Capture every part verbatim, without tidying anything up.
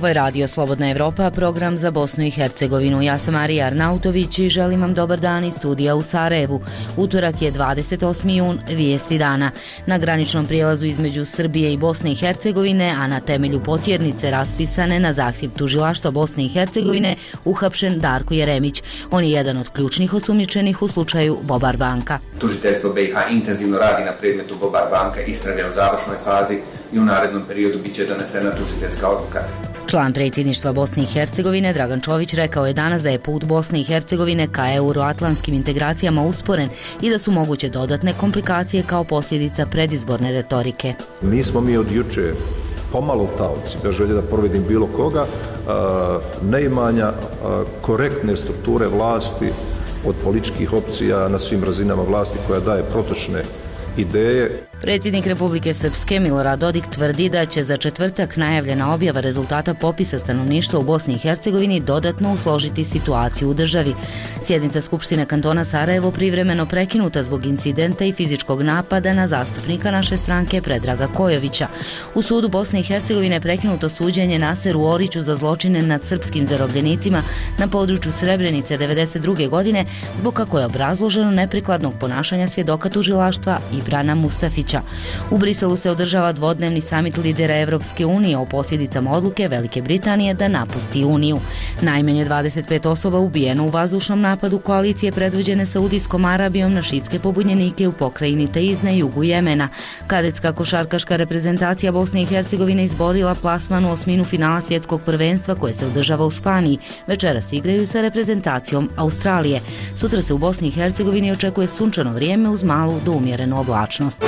Ovo je Radio Slobodna Evropa, program za Bosnu i Hercegovinu. Ja sam Marija Arnautović i želim vam dobar dan iz studija u Sarajevu. Utorak je dvadeset osmi jun, vijesti dana. Na graničnom prijelazu između Srbije i Bosne i Hercegovine, a na temelju potjernice raspisane na zahtjev tužilaštva Bosne i Hercegovine, uhapšen Darko Jeremić. On je jedan od ključnih osumnjičenih u slučaju Bobar banka. Tužiteljstvo B i H intenzivno radi na predmetu Bobar banka, istraga je u završnoj fazi i u narednom periodu bit će donesena tužiteljska odluka. Član predsjedništva Bosne i Hercegovine Dragan Čović rekao je danas da je put Bosne i Hercegovine ka euroatlantskim integracijama usporen i da su moguće dodatne komplikacije kao posljedica predizborne retorike. Nismo mi od juče pomalo taoci, bez želje da povedim bilo koga, neimanja korektne strukture vlasti od političkih opcija na svim razinama vlasti koja daje protočne ideje. Predsjednik Republike Srpske Milorad Dodik tvrdi da će za četvrtak najavljena objava rezultata popisa stanovništva u Bosni i Hercegovini dodatno usložiti situaciju u državi. Sjednica Skupštine kantona Sarajevo privremeno prekinuta zbog incidenta i fizičkog napada na zastupnika naše stranke Predraga Kojovića. U sudu Bosne i Hercegovine prekinuto suđenje Naseru Oriću za zločine nad srpskim zarobljenicima na području Srebrenice devedeset druge godine zbog, kako je obrazloženo, neprikladnog ponašanja svjedoka tužilaštva Ibrana Mustafića. U Briselu se održava dvodnevni samit lidera Evropske unije o posljedicama odluke Velike Britanije da napusti Uniju. Najmanje dvadeset pet osoba ubijeno u vazdušnom napadu koalicije predvođene Saudijskom Arabijom na šitske pobunjenike u pokrajini Taiz na jugu Jemena. Kadetska košarkaška reprezentacija Bosne i Hercegovine izborila plasman u osminu finala svjetskog prvenstva koje se održava u Španiji. Večeras igraju sa reprezentacijom Australije. Sutra se u Bosni i Hercegovini očekuje sunčano vrijeme uz malu do umjerenu oblačnost.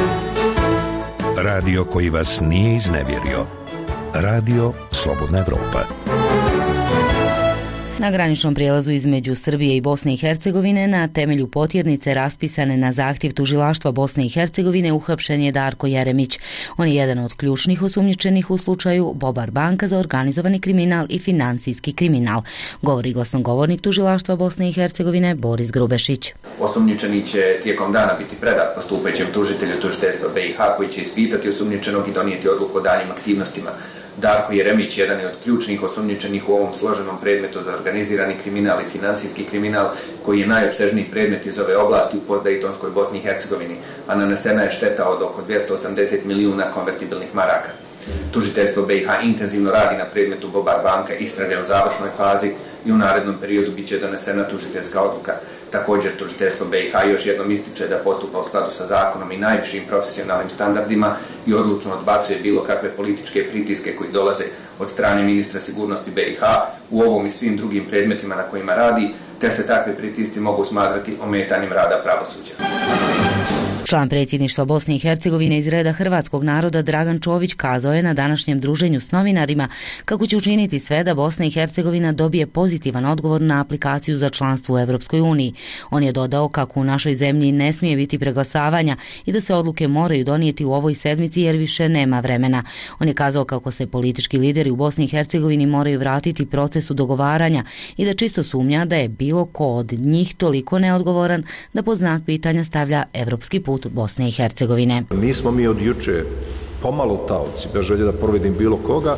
Radio koji vas nije iznevjerio. Radio Slobodna Evropa. Na graničnom prijelazu između Srbije i Bosne i Hercegovine na temelju potjernice raspisane na zahtjev tužilaštva Bosne i Hercegovine uhapšen je Darko Jeremić. On je jedan od ključnih osumnjičenih u slučaju Bobar banka za organizovani kriminal i financijski kriminal, govori glasnogovornik tužilaštva Bosne i Hercegovine Boris Grubešić. Osumnjičeni će tijekom dana biti predat postupajućem tužitelju tužiteljstva B i H koji će ispitati osumnjičenog i donijeti odluku o daljim aktivnostima. Darko Jeremić jedan je od ključnih osumnjičenih u ovom složenom predmetu za organizirani kriminal i financijski kriminal koji je najopsežniji predmet iz ove oblasti u postdejtonskoj Bosni i Hercegovini, a nanesena je šteta od oko dvjesto osamdeset milijuna konvertibilnih maraka. Tužiteljstvo B i H intenzivno radi na predmetu Bobar banka, istraga je u završnoj fazi i u narednom periodu bit će donesena tužiteljska odluka. Također, tužiteljstvo B i H još jednom ističe da postupa u skladu sa zakonom i najvišim profesionalnim standardima i odlučno odbacuje bilo kakve političke pritiske koji dolaze od strane ministra sigurnosti B i H u ovom i svim drugim predmetima na kojima radi, te se takve pritisci mogu smatrati ometanjem rada pravosuđa. Član predsjedništva Bosne i Hercegovine iz reda hrvatskog naroda Dragan Čović kazao je na današnjem druženju s novinarima kako će učiniti sve da Bosna i Hercegovina dobije pozitivan odgovor na aplikaciju za članstvo u Evropskoj uniji. On je dodao kako u našoj zemlji ne smije biti preglasavanja i da se odluke moraju donijeti u ovoj sedmici jer više nema vremena. On je kazao kako se politički lideri u Bosni i Hercegovini moraju vratiti procesu dogovaranja i da čisto sumnja da je bilo ko od njih toliko neodgovoran da pod znak pitanja stavlja evropski put Bosne i Hercegovine. Nismo mi od juče pomalo taoci, bez želje da povedim bilo koga,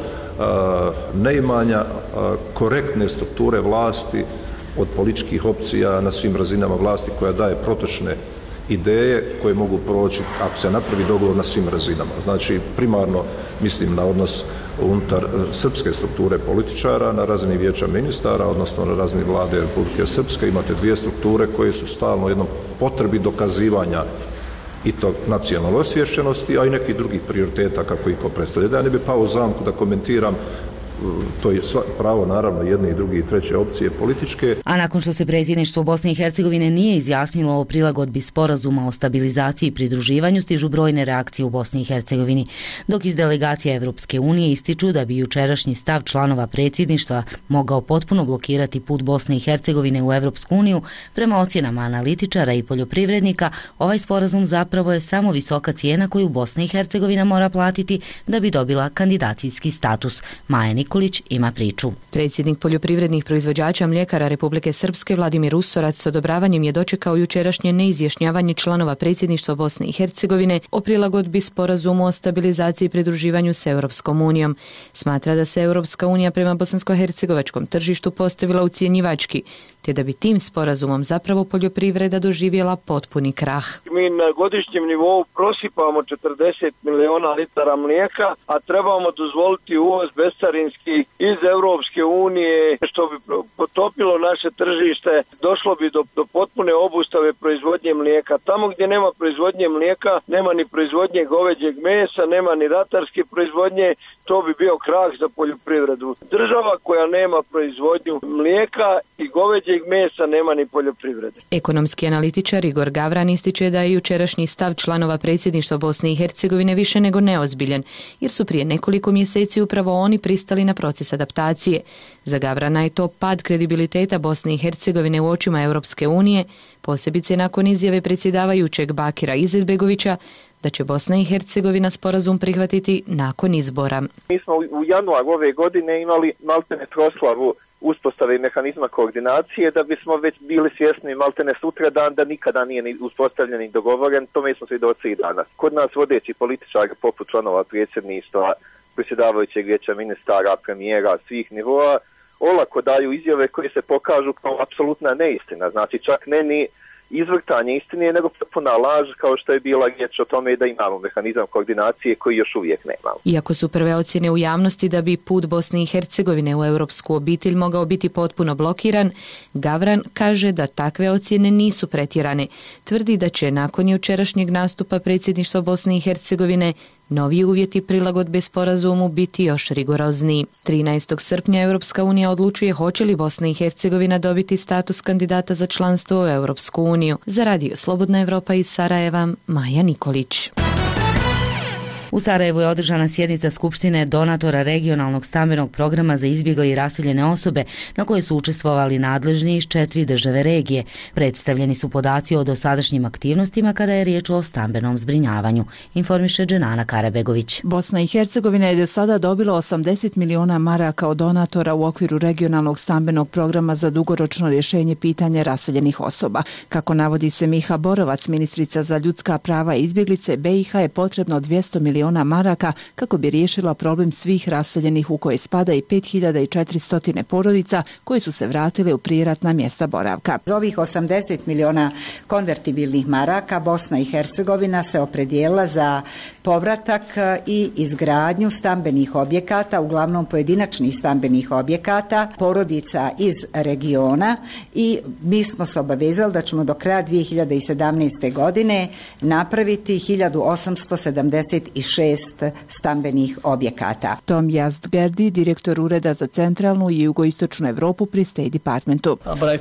neimanja korektne strukture vlasti od političkih opcija na svim razinama vlasti koja daje protočne ideje koje mogu proći ako se napravi dogovor na svim razinama. Znači, primarno mislim na odnos unutar srpske strukture političara na razini vijeća ministara, odnosno na razini vlade Republike Srpske. Imate dvije strukture koje su stalno u jednom potrebi dokazivanja i to nacionalne osviješćenosti, a i nekih drugih prioriteta kako ih ko predstavlja. Da ja ne bi pao u zamku da komentiram, to je pravo naravno jedne i druge i treće opcije političke. A nakon što se predsjedništvo Bosne i Hercegovine nije izjasnilo o prilagodbi sporazuma o stabilizaciji i pridruživanju, stižu brojne reakcije u Bosni i Hercegovini, dok iz delegacije Evropske unije ističu da bi jučerašnji stav članova predsjedništva mogao potpuno blokirati put Bosne i Hercegovine u Evropsku uniju. Prema ocjenama analitičara i poljoprivrednika, ovaj sporazum zapravo je samo visoka cijena koju Bosna i Hercegovina mora platiti da bi dobila kandidacijski status. Maja Nikolić ima priču. Predsjednik poljoprivrednih proizvođača mljekara Republike Srpske Vladimir Usorac s odobravanjem je dočekao jučerašnje neizjašnjavanje članova predsjedništva Bosne i Hercegovine o prilagodbi sporazumu o stabilizaciji i pridruživanju s Europskom unijom. Smatra da se Europska unija prema bosansko-hercegovačkom tržištu postavila ucjenjivački, te da bi tim sporazumom zapravo poljoprivreda doživjela potpuni krah. Mi na godišnjem nivou prosipamo četrdeset miliona litara mlijeka, a trebamo dozvoliti uvoz bescarinski iz Europske unije, što bi potopilo naše tržište. Došlo bi do, do potpune obustave proizvodnje mlijeka. Tamo gdje nema proizvodnje mlijeka, nema ni proizvodnje goveđeg mesa, nema ni ratarske proizvodnje, to bi bio krah za poljoprivredu. Država koja nema proizvodnju mlijeka i goveđeg mesa nema ni poljoprivrede. Ekonomski analitičar Igor Gavran ističe da je jučerašnji stav članova predsjedništva Bosne i Hercegovine više nego neozbiljan, jer su prije nekoliko mjeseci upravo oni pristali na proces adaptacije. Za Gavrana je to pad kredibiliteta Bosne i Hercegovine u očima Europske unije, posebice nakon izjave predsjedavajućeg Bakira Izetbegovića da će Bosna i Hercegovina sporazum prihvatiti nakon izbora. Mi smo u januaru ove godine imali maltene proslavu uspostave mehanizma koordinacije, da bismo već bili svjesni maltene sutra dan da nikada nije ni uspostavljen ni dogovoren, tome smo svjedoci i danas. Kod nas vodeći političari poput članova predsjedništva, predsjedavajućeg vijeća ministara, premijera, svih nivoa, olako daju izjave koje se pokažu kao apsolutna neistina, znači čak ne ni izvrtanje istine, nego potpuna laž, kao što je bila riječ o tome da imamo mehanizam koordinacije koji još uvijek nemamo. Iako su prve ocjene u javnosti da bi put Bosne i Hercegovine u europsku obitelj mogao biti potpuno blokiran, Gavran kaže da takve ocjene nisu pretjerane. Tvrdi da će nakon jučerašnjeg nastupa predsjedništva Bosne i Hercegovine novi uvjeti prilagodbe sporazumu biti još rigorozniji. trinaestog srpnja Europska unija odlučuje hoće li Bosna i Hercegovina dobiti status kandidata za članstvo u Europsku uniju. Za Radio Slobodna Evropa iz Sarajeva, Maja Nikolić. U Sarajevu je održana sjednica Skupštine donatora regionalnog stambenog programa za izbjegle i raseljene osobe, na kojoj su učestvovali nadležni iz četiri države regije. Predstavljeni su podaci o dosadašnjim aktivnostima kada je riječ o stambenom zbrinjavanju, informiše Dženana Karabegović. Bosna i Hercegovina je do sada dobila osamdeset miliona maraka od donatora u okviru regionalnog stambenog programa za dugoročno rješenje pitanja raseljenih osoba. Kako navodi se Miha Borovac, ministrica za ljudska prava i izbjeglice, B i H je potrebno dvjesto miliona maraka kako bi riješila problem svih raseljenih u koje spada i pet hiljada četiristo porodica koje su se vratile u prijeratna mjesta boravka. Za ovih osamdeset miliona konvertibilnih maraka Bosna i Hercegovina se opredijelila za povratak i izgradnju stambenih objekata, uglavnom pojedinačnih stambenih objekata, porodica iz regiona, i mi smo se obavezali da ćemo do kraja dvije hiljade sedamnaeste. godine napraviti hiljadu osamsto sedamdeset šest stambenih objekata. Tom Yazdgerdi, direktor Ureda za centralnu i jugoistočnu Evropu pri State Departmentu.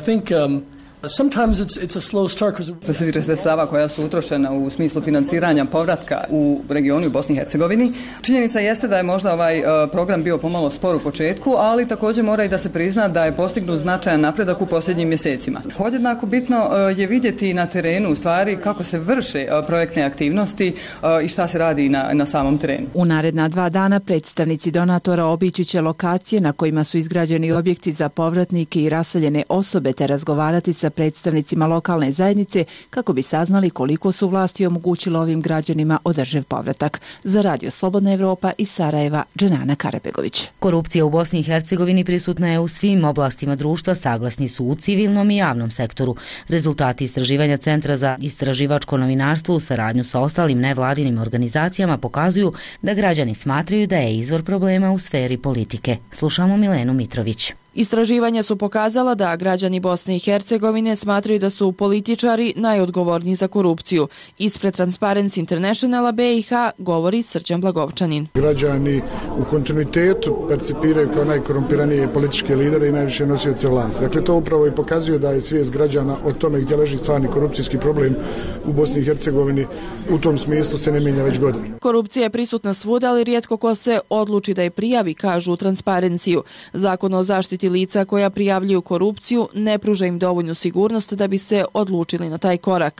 Što se tiče sredstava koja su utrošena u smislu financiranja povratka u regionu u Bosni i Hercegovini, činjenica jeste da je možda ovaj program bio pomalo spor u početku, ali također mora i da se prizna da je postignut značajan napredak u posljednjim mjesecima. Podjednako bitno je vidjeti na terenu u stvari kako se vrše projektne aktivnosti i šta se radi na, na samom terenu. U naredna dva dana predstavnici donatora obići će lokacije na kojima su izgrađeni objekti za povratnike i raseljene osobe, te razgovarati sa predstavnicima lokalne zajednice kako bi saznali koliko su vlasti omogućile ovim građanima održiv povratak. Za Radio Slobodna Evropa iz Sarajeva, Dženana Karabegović. Korupcija u Bosni i Hercegovini prisutna je u svim oblastima društva, saglasni su u civilnom i javnom sektoru. Rezultati istraživanja Centra za istraživačko novinarstvo u saradnju sa ostalim nevladinim organizacijama pokazuju da građani smatraju da je izvor problema u sferi politike. Slušamo Milenu Mitrović. Istraživanja su pokazala da građani Bosne i Hercegovine smatraju da su političari najodgovorniji za korupciju. Ispred Transparency Internationala B i H govori Srđan Blagovčanin. Građani u kontinuitetu percipiraju kao najkorumpiranije političke lidere i najviše nosioce vlasti. Dakle, to upravo i pokazuje da je svijest građana o tome gdje leži stvarni korupcijski problem u Bosni i Hercegovini. U tom smislu se ne mijenja već godinu. Korupcija je prisutna svuda, ali rijetko ko se odluči da je prijavi, kažu u Transparenciju. Zakon o zaštiti lica koja prijavljuju korupciju ne pruža im dovoljnu sigurnost da bi se odlučili na taj korak.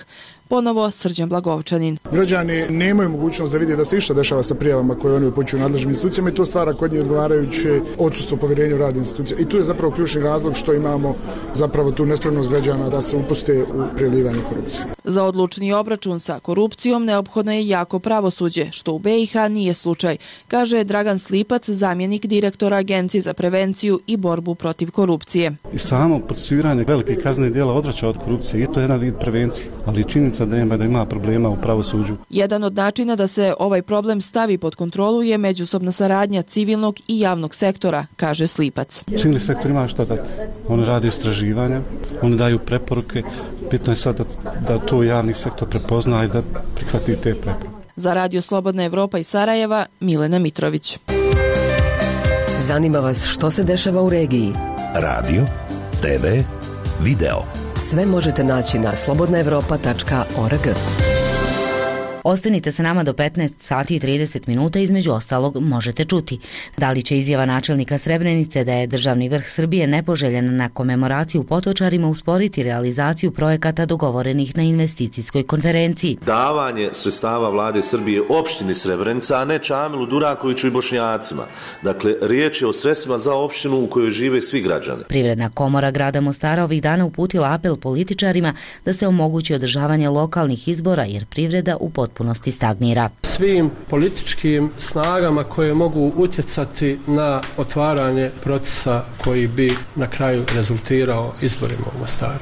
Ponovo Srđan Blagovčanin. Građani nemaju mogućnost da vide da se išta dešava sa prijavama koje oni upućuju nadležnim institucijama i to stvara kod njih odgovarajuće odsustvo povjerenja u rad institucija. I tu je zapravo ključni razlog što imamo zapravo tu nespremnost građana da se upuste u prijavljivanje korupcije. Za odlučni obračun sa korupcijom neophodno je jako pravosuđe, što u B i H nije slučaj, kaže Dragan Slipac, zamjenik direktora Agencije za prevenciju i borbu protiv korupcije. I samo procesuiranje velikih kaznenih djela odvraća od korupcije i to je jedan vid prevencije, ali činjenica da ima, da ima problema u pravosuđu. Jedan od načina da se ovaj problem stavi pod kontrolu je međusobna saradnja civilnog i javnog sektora, kaže Slipac. Civilni sektor ima šta dati. Oni rade istraživanja, oni daju preporuke, bitno je sad da, da to javni sektor prepozna i da prihvati te preporuke. Za Radio Slobodna Evropa iz Sarajeva, Milena Mitrović. Zanima vas što se dešava u regiji? Radio, te ve, video. Sve možete naći na slobodna evropa tačka org. Ostanite sa nama do petnaest sati i trideset minuta, između ostalog možete čuti da li će izjava načelnika Srebrenice da je državni vrh Srbije nepoželjen na komemoraciju u Potočarima usporiti realizaciju projekata dogovorenih na investicijskoj konferenciji. Davanje sredstava vlade Srbije opštini Srebrenica, a ne Čamilu Durakoviću i Bošnjacima. Dakle, riječ je o sredstvima za opštinu u kojoj žive svi građani. Privredna komora grada Mostara ovih dana uputila apel političarima da se omogući održavanje lokalnih izbora jer privreda u potpunosti stagnira. Svim političkim snagama koje mogu utjecati na otvaranje procesa koji bi na kraju rezultirao izborima u Mostaru.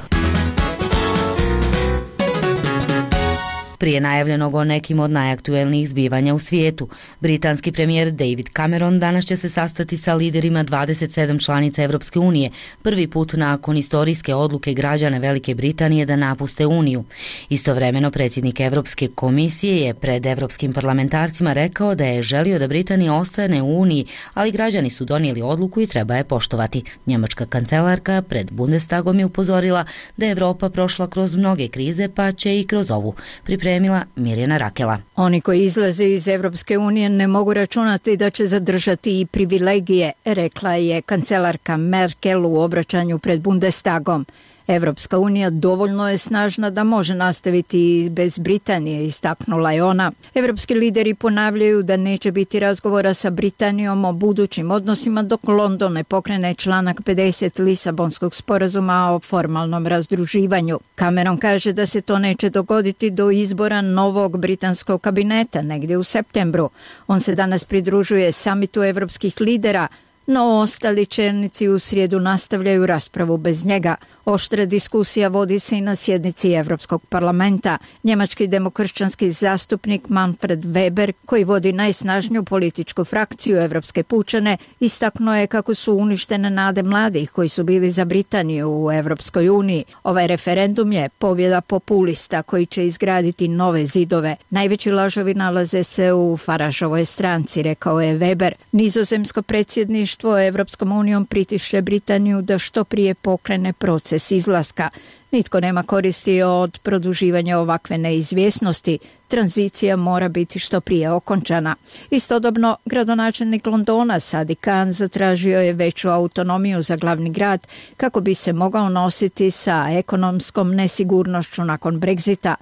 Prije najavljenog o nekim od najaktuelnijih zbivanja u svijetu, britanski premijer David Cameron danas će se sastati sa liderima dvadeset sedam članica Evropske unije, prvi put nakon istorijske odluke građana Velike Britanije da napuste Uniju. Istovremeno predsjednik Evropske komisije je pred evropskim parlamentarcima rekao da je želio da Britanija ostane u Uniji, ali građani su donijeli odluku i treba je poštovati. Njemačka kancelarka pred Bundestagom je upozorila da je Evropa prošla kroz mnoge krize, pa će i kroz ovu. Pripremila Mirjana Rakela. Oni koji izlaze iz Evropske unije ne mogu računati da će zadržati i privilegije, rekla je kancelarka Merkel u obraćanju pred Bundestagom. Evropska unija dovoljno je snažna da može nastaviti bez Britanije, istaknula je ona. Evropski lideri ponavljaju da neće biti razgovora sa Britanijom o budućim odnosima dok London ne pokrene članak pedeset Lisabonskog sporazuma o formalnom razdruživanju. Cameron kaže da se to neće dogoditi do izbora novog britanskog kabineta negdje u septembru. On se danas pridružuje samitu evropskih lidera, no ostali čelnici u srijedu nastavljaju raspravu bez njega. Oštra diskusija vodi se i na sjednici Evropskog parlamenta. Njemački demokršćanski zastupnik Manfred Weber, koji vodi najsnažniju političku frakciju Evropske pučane, istaknuo je kako su uništene nade mladih koji su bili za Britaniju u Evropskoj uniji. Ovaj referendum je pobjeda populista koji će izgraditi nove zidove. Najveći lažovi nalaze se u Faražovoj stranci, rekao je Weber. Nizozemsko predsjedništvo Evropskom unijom pritišće Britaniju da što prije pokrene proces izlaska. Nitko nema koristi od produživanja ovakve neizvjesnosti. Tranzicija mora biti što prije okončana. Istodobno, gradonačelnik Londona Sadiq Khan zatražio je veću autonomiju za glavni grad kako bi se mogao nositi sa ekonomskom nesigurnošću nakon Brexita.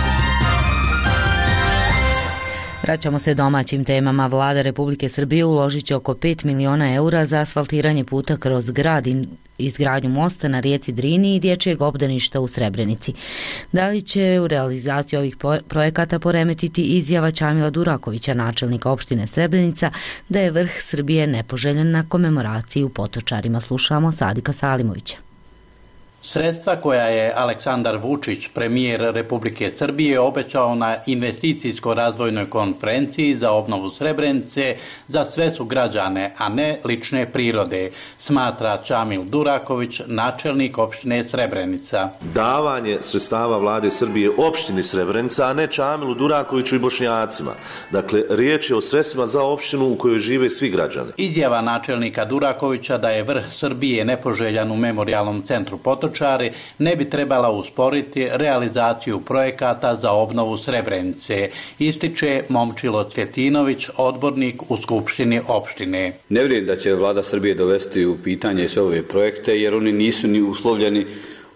Vraćamo se domaćim temama. Vlada Republike Srbije uložit će oko pet miliona eura za asfaltiranje puta kroz grad i izgradnju mosta na rijeci Drini i dječjeg obdaništa u Srebrenici. Da li će u realizaciji ovih projekata poremetiti izjava Čamila Durakovića, načelnika opštine Srebrenica, da je vrh Srbije nepoželjen na komemoraciji u Potočarima? Slušamo Sadika Salimovića. Sredstva koja je Aleksandar Vučić, premijer Republike Srbije, obećao na investicijsko-razvojnoj konferenciji za obnovu Srebrenice za sve su građane, a ne lične prirode, smatra Čamil Duraković, načelnik opštine Srebrenica. Davanje sredstava vlade Srbije opštini Srebrenica, a ne Čamilu Durakoviću i Bošnjacima. Dakle, riječ je o sredstvima za opštinu u kojoj žive svi građani. Izjava načelnika Durakovića da je vrh Srbije nepoželjan u memorijalnom centru Potočari ne bi trebala usporiti realizaciju projekata za obnovu Srebrenice, ističe Momčilo Cvjetinović, odbornik u Skupštini opštine. Ne vjerujem da će vlada Srbije dovesti u pitanje sve ove projekte jer oni nisu ni uslovljeni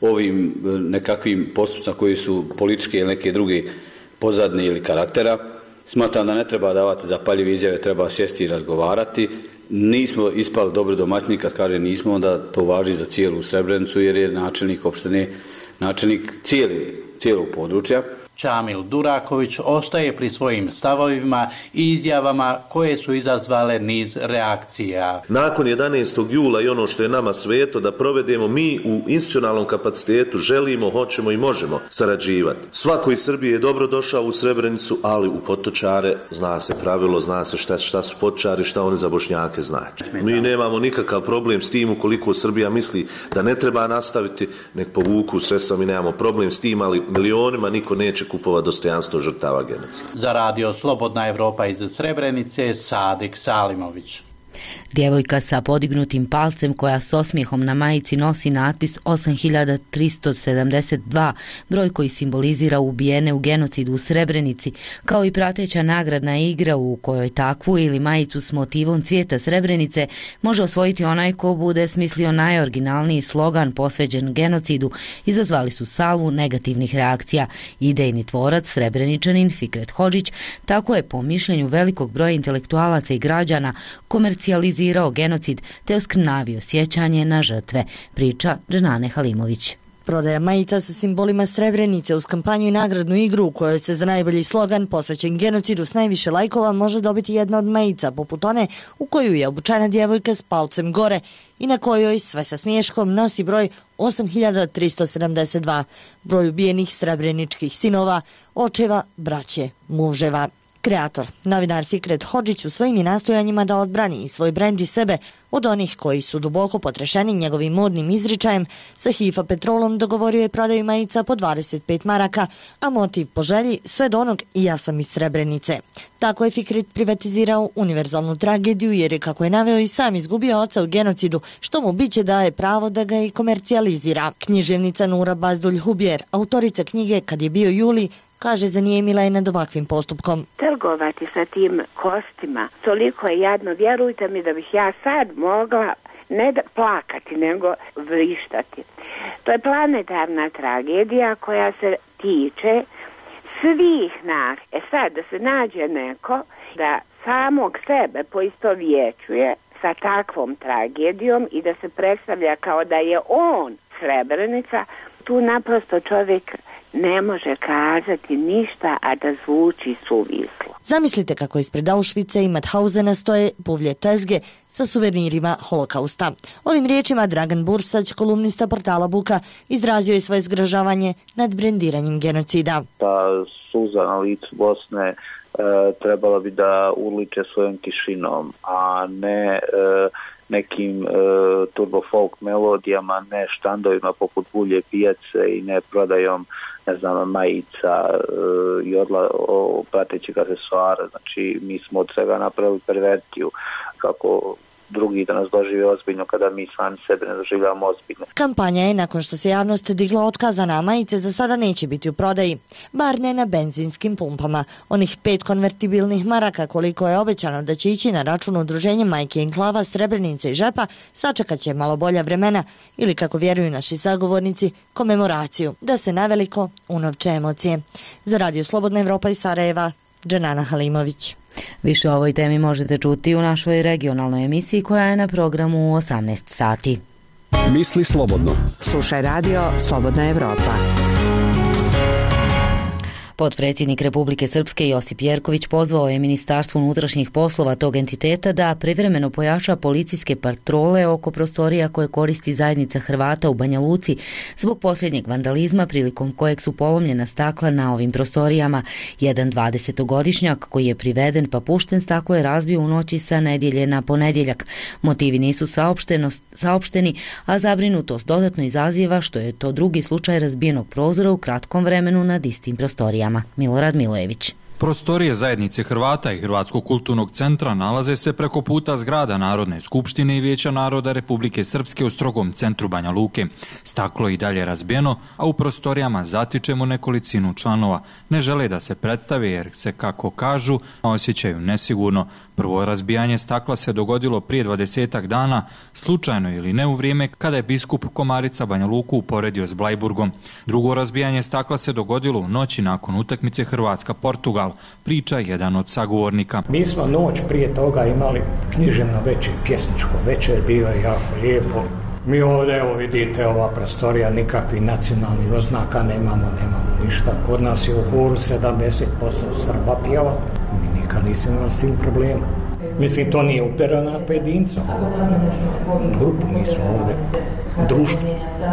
ovim nekakvim postupcima koji su političke ili neke druge pozadne ili karaktera. Smatram da ne treba davati zapaljive izjave, treba sjesti i razgovarati. Nismo ispali dobri domaćini, kad kaže nismo, onda to važi za cijelu Srebrenicu, jer je načelnik opštine, načelnik cijeli, cijelog područja. Čamil Duraković ostaje pri svojim stavovima i izjavama koje su izazvale niz reakcija. Nakon jedanaestog jula i ono što je nama sveto da provedemo, mi u institucionalnom kapacitetu želimo, hoćemo i možemo sarađivati. Svako iz Srbije je dobro došao u Srebrenicu, ali u Potočare zna se pravilo, zna se šta, šta su Potočari, šta oni za Bošnjake znači. Mi nemamo nikakav problem s tim ukoliko Srbija misli da ne treba nastaviti, nek povuku sredstva, mi nemamo problem s tim, ali milionima niko neće kupova dostojanstvo žrtava genocida. Za radio Slobodna Evropa iz Srebrenice, Sadik Salimović. Djevojka sa podignutim palcem koja s osmijehom na majici nosi natpis osam hiljada tristo sedamdeset dva, broj koji simbolizira ubijene u genocidu u Srebrenici, kao i prateća nagradna igra u kojoj takvu ili majicu s motivom cvijeta Srebrenice može osvojiti onaj ko bude smislio najoriginalniji slogan posvećen genocidu, izazvali su salvu negativnih reakcija. Idejni tvorac, Srebreničanin Fikret Hodžić, tako je po mišljenju velikog broja intelektualaca i građana komercijalizirao genocid te oskrnavio sjećanje na žrtve, priča Dženane Halimović. Prodaja majica sa simbolima Srebrenice uz kampanju i nagradnu igru u kojoj se za najbolji slogan posvećen genocidu s najviše lajkova može dobiti jedna od majica poput one u koju je obučena djevojka s palcem gore i na kojoj sve sa smiješkom nosi broj osam hiljada tristo sedamdeset dva, broj ubijenih srebreničkih sinova, očeva, braće, muževa. Kreator, novinar Fikret Hodžić u svojim je nastojanjima da odbrani i svoj brend i sebe od onih koji su duboko potrešeni njegovim modnim izričajem, sa Hifa Petrolom dogovorio je prodaju majica po dvadeset pet maraka, a motiv po želji sve do onog i ja sam iz Srebrenice. Tako je Fikret privatizirao univerzalnu tragediju jer je, kako je naveo, i sam izgubio oca u genocidu, što mu biće daje pravo da ga i komercijalizira. Književnica Nura Bazdulj-Hubjer, autorica knjige Kad je bio juli, kaže zanijemila je nad ovakvim postupkom. Trgovati sa tim kostima, toliko je jadno, vjerujte mi da bih ja sad mogla ne da plakati, nego vrištati. To je planetarna tragedija koja se tiče svih nas. E sad, da se nađe neko da samog sebe poistovjećuje sa takvom tragedijom i da se predstavlja kao da je on Srebrenica, tu naprosto čovjek ne može kazati ništa, a da zvuči suvislo. Zamislite kako ispred Auschwitza i Mauthausena stoje buvlje tezge sa suvenirima holokausta. Ovim riječima Dragan Bursać, kolumnista portala Buka, izrazio je svoje zgražavanje nad brendiranjem genocida. Ta suza na licu Bosne e, trebala bi da urliče svojom tišinom, a ne e, nekim e, turbo folk melodijama, ne štandovima poput Bulje pijace i ne prodajom, ne znam, majica e, i odla o pratećeg aksesuara. Znači, mi smo od svega napravili pervertiju, kako drugi da nas dožive ozbiljno kada mi sami sebe ne doživljavamo ozbiljno. Kampanja je, nakon što se javnost digla otkazana, a majice za sada neće biti u prodaji, bar ne na benzinskim pumpama. Onih pet konvertibilnih maraka koliko je obećano da će ići na račun udruženja Majke Enklava, Srebrenice i Žepa, sačekat će malo bolja vremena ili, kako vjeruju naši sagovornici, komemoraciju, da se naveliko unovče emocije. Za radio Slobodna Evropa iz Sarajeva, Dženana Halimović. Više o ovoj temi možete čuti u našoj regionalnoj emisiji koja je na programu u osamnaest sati. Misli slobodno. Slušaj radio Slobodna Evropa. Potpredsjednik Republike Srpske Josip Jerković pozvao je Ministarstvo unutrašnjih poslova tog entiteta da privremeno pojača policijske patrole oko prostorija koje koristi zajednica Hrvata u Banja Luci zbog posljednjeg vandalizma prilikom kojeg su polomljena stakla na ovim prostorijama. Jedan dvadesetogodišnjak koji je priveden pa pušten staklo je razbio u noći sa nedjelje na ponedjeljak. Motivi nisu saopšteni, a zabrinutost dodatno izaziva što je to drugi slučaj razbijenog prozora u kratkom vremenu nad istim prostorijama. Milorad Milojević. Prostorije zajednice Hrvata i Hrvatskog kulturnog centra nalaze se preko puta zgrada Narodne skupštine i Vijeća naroda Republike Srpske u strogom centru Banja Luke. Staklo je i dalje razbijeno, a u prostorijama zatičemo nekolicinu članova. Ne žele da se predstave jer se, kako kažu, osjećaju nesigurno. Prvo razbijanje stakla se dogodilo prije dvadesetak dana, slučajno ili ne u vrijeme kada je biskup Komarica Banja Luku uporedio s Blajburgom. Drugo razbijanje stakla se dogodilo u noći nakon utakmice Hrvatska-Portugal, priča jedan od sagovornika. Mi smo noć prije toga imali književno večer, pjesničko večer, bio je jako lijepo. Mi ovdje, evo vidite, ova prostorija, nikakvi nacionalni oznaka nemamo, nemamo ništa. Kod nas je u horu sedamdeset posto Srba pjeva, mi nikad nismo imali s tim problema. Mislim, to nije uperano na pojedinca, grupu, mi smo ovdje društvo.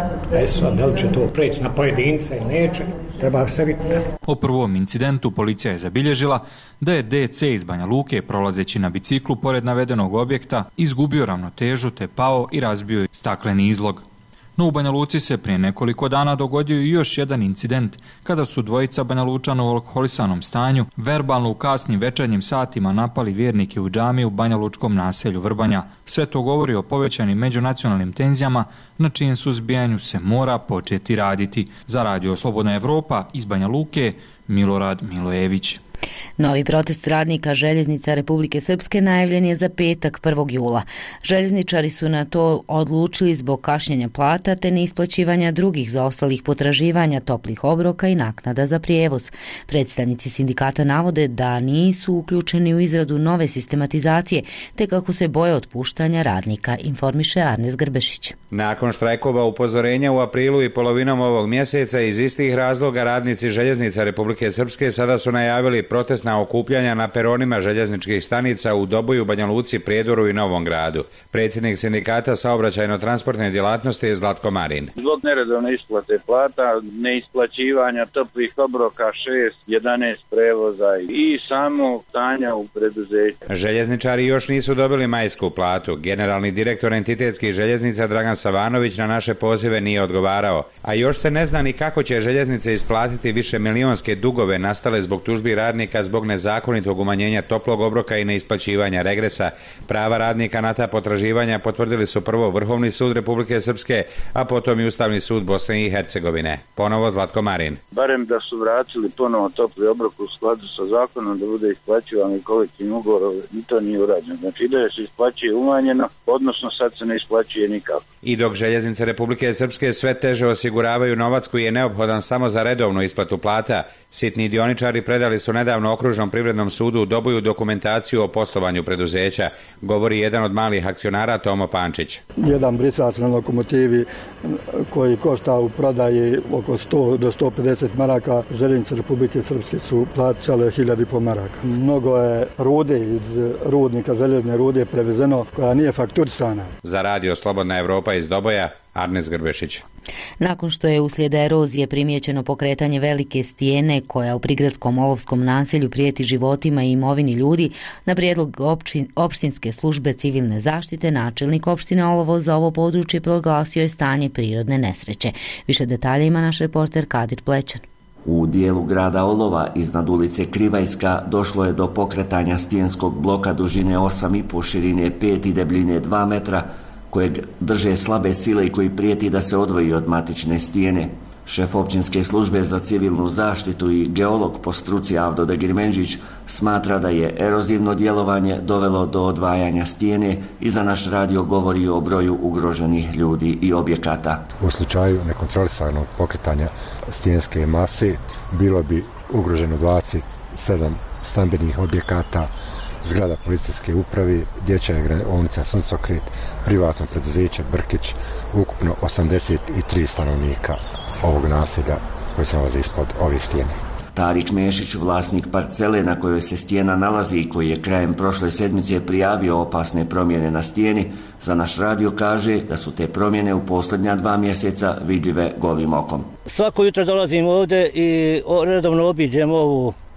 E sad, da li će to preći na pojedinca ili neće, treba se vidjeti. O prvom incidentu policija je zabilježila da je D C iz Banja Luke, prolazeći na biciklu pored navedenog objekta, izgubio ravnotežu te pao i razbio stakleni izlog. No u Banja Luci se prije nekoliko dana dogodio i još jedan incident, kada su dvojica Banja Lučana u alkoholisanom stanju verbalno u kasnim večernjim satima napali vjernike u džamiji u Banja Lučkom naselju Vrbanja. Sve to govori o povećanim međunacionalnim tenzijama na čijem suzbijanju se mora početi raditi. Za Radio Slobodna Evropa iz Banja Luke, Milorad Milojević. Novi protest radnika željeznica Republike Srpske najavljen je za petak prvog jula. Željezničari su na to odlučili zbog kašnjenja plata te neisplaćivanja drugih zaostalih potraživanja, toplih obroka i naknada za prijevoz. Predstavnici sindikata navode da nisu uključeni u izradu nove sistematizacije te kako se boje otpuštanja radnika, informiše Arnes Grbešić. Nakon štrajkova upozorenja u aprilu i polovinom ovog mjeseca iz istih razloga radnici željeznica Republike Srpske sada su najavili protestna okupljanja na peronima željezničkih stanica u Doboju, Banja Luci, Prijedoru i Novom Gradu. Predsjednik sindikata saobraćajno-transportne djelatnosti je Zlatko Marin. Zbog neredovne isplate plata, neisplaćivanja toplih obroka šest jedanaest prevoza i samo stanja u preduzeću. Željezničari još nisu dobili majsku platu. Generalni direktor entitetskih željeznica Dragan Savanović na naše pozive nije odgovarao. A još se ne zna ni kako će željeznice isplatiti više milionske dugove nastale zbog tužbi radnika zbog nezakonitog umanjenja toplog obroka i neisplaćivanja regresa. Prava radnika na ta potraživanja potvrdili su prvo Vrhovni sud Republike Srpske, a potom i Ustavni sud Bosne i Hercegovine. Ponovo Zlatko Marin. Barem da su vratili ponovo topli obrok u skladu sa zakonom da bude isplaćivan i kolektivni ugovor, i to nije urađeno. Znači da se isplaćuje umanjeno, odnosno sad se ne isplaćuje nikako. I dok željeznice Republike Srpske sve teže osiguravaju novac koji je neophodan samo za redovnu isplatu plata, sitni dioničari predali su nedavno Okružnom privrednom sudu u Doboju dokumentaciju o poslovanju preduzeća, govori jedan od malih akcionara Tomo Pančić. Jedan brisač na lokomotivi koji košta u prodaji oko sto do sto pedeset maraka, željeznice Republike Srpske su plaćale hiljadu i po maraka. Mnogo je rude iz rudnika željezne rude prevezeno koja nije fakturisana. Za Radio Slobodna Evropa iz Doboja, Arnes Grbešić. Nakon što je uslijed erozije primijećeno pokretanje velike stijene koja u prigradskom Olovskom naselju prijeti životima i imovini ljudi, na prijedlog općin, opštinske službe civilne zaštite načelnik opštine Olovo za ovo područje proglasio je stanje prirodne nesreće. Više detalja ima naš reporter Kadir Plećan. U dijelu grada Olova iznad ulice Krivajska došlo je do pokretanja stijenskog bloka dužine osam i pol, širine pet i debljine dva metra, kojeg drže slabe sile i koji prijeti da se odvoji od matične stijene. Šef općinske službe za civilnu zaštitu i geolog po struci Avdo Degirmenžić smatra da je erozivno djelovanje dovelo do odvajanja stijene i za naš radio govori o broju ugroženih ljudi i objekata. U slučaju nekontrolisanog pokretanja stijenske mase bilo bi ugroženo dvadeset sedam stambenih objekata, zgrada policijske uprave, dječja igraonica Suncokret, privatno preduzeće Brkić, ukupno osamdeset tri stanovnika ovog naselja koji se nalazi ispod ove stijene. Tarik Mešić, vlasnik parcele na kojoj se stijena nalazi i koji je krajem prošle sedmice prijavio opasne promjene na stijeni, za naš radio kaže da su te promjene u posljednja dva mjeseca vidljive golim okom. Svako jutro dolazim ovdje i redovno obiđem ovu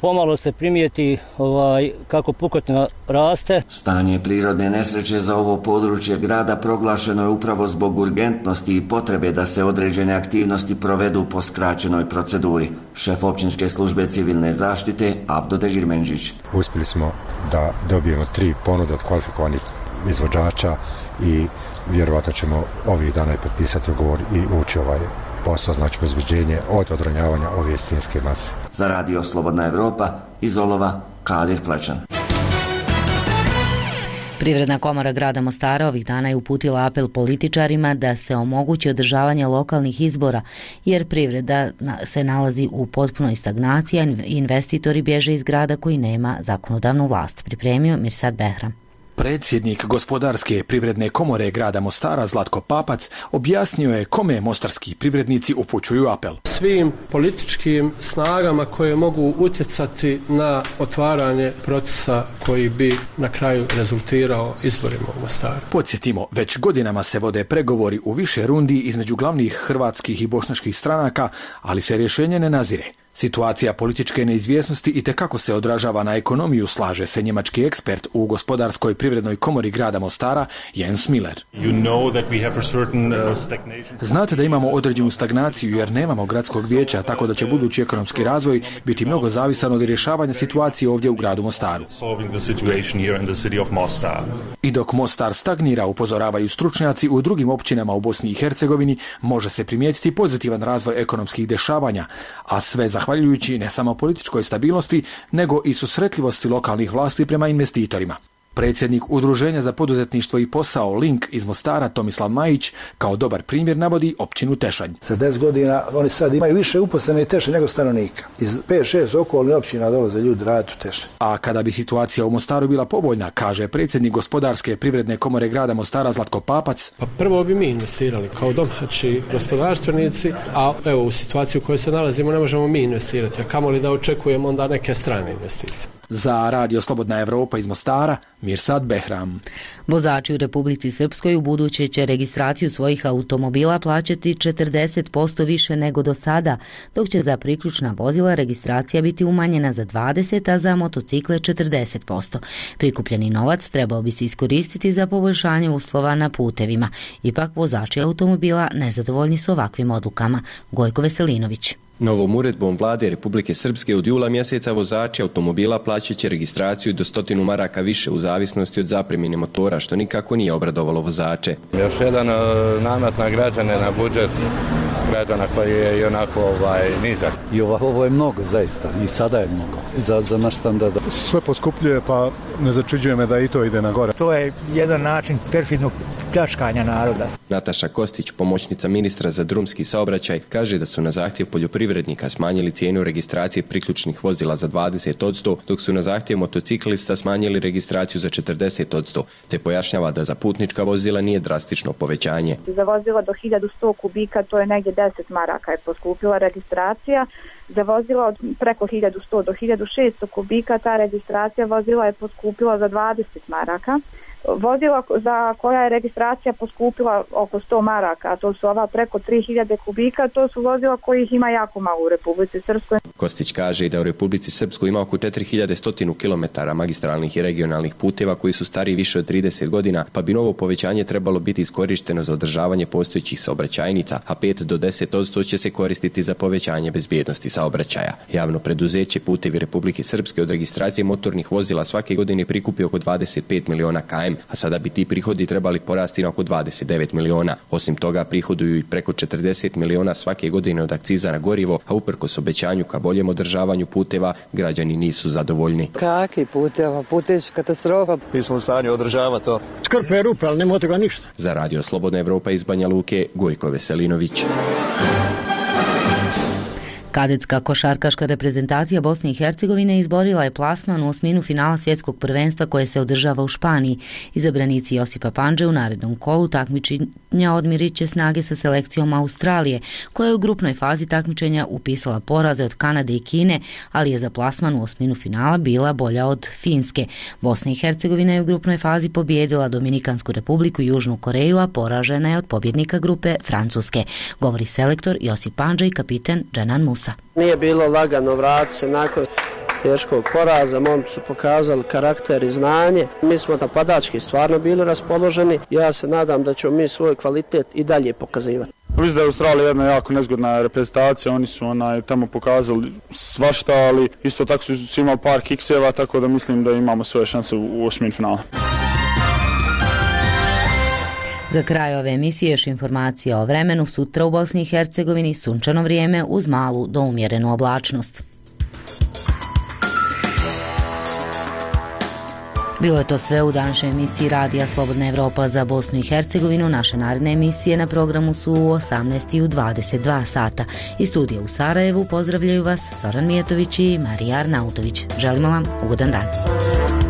pomalo se primijeti ovaj, kako pukotna raste. Stanje prirodne nesreće za ovo područje grada proglašeno je upravo zbog urgentnosti i potrebe da se određene aktivnosti provedu po skraćenoj proceduri. Šef općinske službe civilne zaštite Avdo Degirmenžić. Uspjeli smo da dobijemo tri ponude od kvalifikovanih izvođača i vjerovatno ćemo ovih dana i potpisati ugovor i ući ovaj posao, znači obezbeđenje od odranjavanja ove stijenske mase. Za radio Slobodna Evropa, iz Olova, Kadir Plečan. Privredna komora grada Mostara ovih dana je uputila apel političarima da se omogući održavanje lokalnih izbora, jer privreda se nalazi u potpunoj stagnaciji, a investitori bježe iz grada koji nema zakonodavnu vlast. Pripremio Mirsad Behram. Predsjednik Gospodarske privredne komore grada Mostara Zlatko Papac objasnio je kome mostarski privrednici upućuju apel. Svim političkim snagama koje mogu utjecati na otvaranje procesa koji bi na kraju rezultirao izborima u Mostaru. Podsjetimo, već godinama se vode pregovori u više rundi između glavnih hrvatskih i bošnjačkih stranaka, ali se rješenje ne nazire. Situacija političke neizvjesnosti itekako se odražava na ekonomiju, slaže se njemački ekspert u Gospodarskoj privrednoj komori grada Mostara Jens Miller. You know that we have a certain, uh, stagnation. Znate da imamo određenu stagnaciju jer nemamo gradskog vijeća, tako da će budući ekonomski razvoj biti mnogo zavisan od rješavanja situacije ovdje u gradu Mostaru. I dok Mostar stagnira, upozoravaju stručnjaci, u drugim općinama u Bosni i Hercegovini može se primijetiti pozitivan razvoj ekonomskih dešavanja, a sve za zahvaljujući ne samo političkoj stabilnosti, nego i susretljivosti lokalnih vlasti prema investitorima. Predsjednik Udruženja za poduzetništvo i posao Link iz Mostara Tomislav Majić kao dobar primjer navodi općinu Tešanj. Za deset godina oni sad imaju više uposlenih Tešanj nego stanovnika. Iz pet šest okolnih općina dolaze ljudi raditi u Tešanj. A kada bi situacija u Mostaru bila povoljna, kaže predsjednik Gospodarske privredne komore grada Mostara Zlatko Papac. Pa prvo bi mi investirali kao domaći gospodarstvenici, a evo u situaciju u kojoj se nalazimo ne možemo mi investirati, a kamoli da očekujemo onda neke strane investicije. Za radio Slobodna Evropa iz Mostara, Mirsad Behram. Vozači u Republici Srpskoj u buduće će registraciju svojih automobila plaćati četrdeset posto više nego do sada, dok će za priključna vozila registracija biti umanjena za dvadeset, a za motocikle četrdeset posto. Prikupljeni novac trebao bi se iskoristiti za poboljšanje uslova na putevima. Ipak vozači automobila nezadovoljni su ovakvim odlukama. Gojko Veselinović. Novom uredbom vlade Republike Srpske od jula mjeseca vozači automobila plaćat će registraciju do stotinu maraka više u zavisnosti od zapremine motora, što nikako nije obradovalo vozače. Još jedan namet na građane, na budžet građana koji je i onako ovaj, nizak. I ovo, ovo je mnogo zaista, i sada je mnogo za, za naš standard. Sve poskupljuje, pa ne začuđuje me da i to ide na gore. To je jedan način perfidnog pljačkanja naroda. Nataša Kostić, pomoćnica ministra za drumski saobraćaj, kaže da su na zahtjev poljoprivrednika smanjili cijenu registracije priključnih vozila za dvadeset posto, dok su na zahtjev motociklista smanjili registraciju za četrdeset posto, te pojašnjava da za putnička vozila nije drastično povećanje. Za vozila do hiljadu sto kubika to je negdje deset maraka je poskupila registracija. Za vozila od preko hiljadu sto do hiljadu šesto kubika ta registracija vozila je poskupila za dvadeset maraka. Vozila za koja je registracija poskupila oko sto maraka, a to su ova preko tri hiljade kubika, to su vozila kojih ima jako malo u Republici Srpskoj. Kostić kaže da u Republici Srpskoj ima oko četiri hiljade sto kilometara magistralnih i regionalnih puteva koji su stariji više od trideset godina, pa bi novo povećanje trebalo biti iskorišteno za održavanje postojećih saobraćajnica, a pet do deset posto će se koristiti za povećanje bezbjednosti saobraćaja. Javno preduzeće Putevi Republike Srpske od registracije motornih vozila svake godine prikupi oko dvadeset pet miliona kilometara, a sada bi ti prihodi trebali porasti na oko dvadeset devet miliona. Osim toga, prihoduju i preko četrdeset miliona svake godine od akciza na gorivo, a uprkos obećanju ka boljem održavanju puteva, građani nisu zadovoljni. Kaki puteva, puteći katastrofa. Mi smo u stanju održavati to. Skrpe rupe, ali nema toga ništa. Za radio Slobodna Evropa iz Banja Luke, Gojko Veselinović. Kadetska košarkaška reprezentacija Bosne i Hercegovine izborila je plasman u osminu finala svjetskog prvenstva koje se održava u Španiji. Izabranici Josipa Pandže u narednom kolu takmičenja odmirit će snage sa selekcijom Australije, koja je u grupnoj fazi takmičenja upisala poraze od Kanade i Kine, ali je za plasman u osminu finala bila bolja od Finske. Bosna i Hercegovina je u grupnoj fazi pobijedila Dominikansku republiku i Južnu Koreju, a poražena je od pobjednika grupe Francuske, govori selektor Josip Pandže i kapiten Dženan Musa. Nije bilo lagano vratiti se nakon teškog poraza. Momci su pokazali karakter i znanje. Mi smo napadački stvarno bili raspoloženi. Ja se nadam da ćemo mi svoj kvalitet i dalje pokazivati. Mislim da je Australija jedna jako nezgodna reprezentacija, oni su onaj, tamo pokazali svašta, ali isto tako su, su imali par kikseva, tako da mislim da imamo svoje šanse u, u osmini finala. Za kraj ove emisije još informacija o vremenu. Sutra u Bosni i Hercegovini sunčano vrijeme uz malu do umjerenu oblačnost. Bilo je to sve u današnjoj emisiji Radija Slobodna Evropa za Bosnu i Hercegovinu. Naše naredne emisije na programu su u osamnaest i u dvadeset dva sata. Iz studija u Sarajevu pozdravljaju vas Zoran Mijetović i Marija Arnautović. Želimo vam ugodan dan.